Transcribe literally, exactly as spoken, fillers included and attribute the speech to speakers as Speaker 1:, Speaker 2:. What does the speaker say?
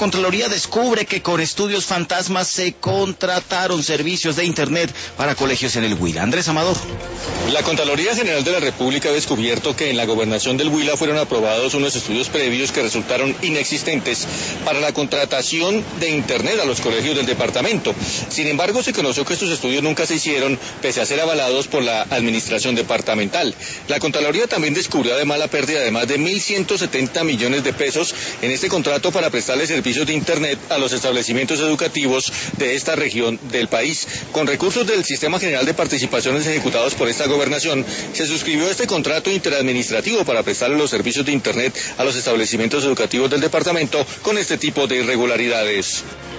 Speaker 1: Contraloría descubre que con estudios fantasmas se contrataron servicios de Internet para colegios en el Huila. Andrés Amador.
Speaker 2: La Contraloría General de la República ha descubierto que en la gobernación del Huila fueron aprobados unos estudios previos que resultaron inexistentes para la contratación de Internet a los colegios del departamento. Sin embargo, se conoció que estos estudios nunca se hicieron, pese a ser avalados por la administración departamental. La Contraloría también descubrió además la pérdida de más de mil ciento setenta millones de pesos en este contrato para prestarle servicios de Internet a los establecimientos educativos de esta región del país. Con recursos del Sistema General de Participaciones ejecutados por esta gobernación, se suscribió este contrato interadministrativo para prestarle los servicios de Internet a los establecimientos educativos del departamento con este tipo de irregularidades.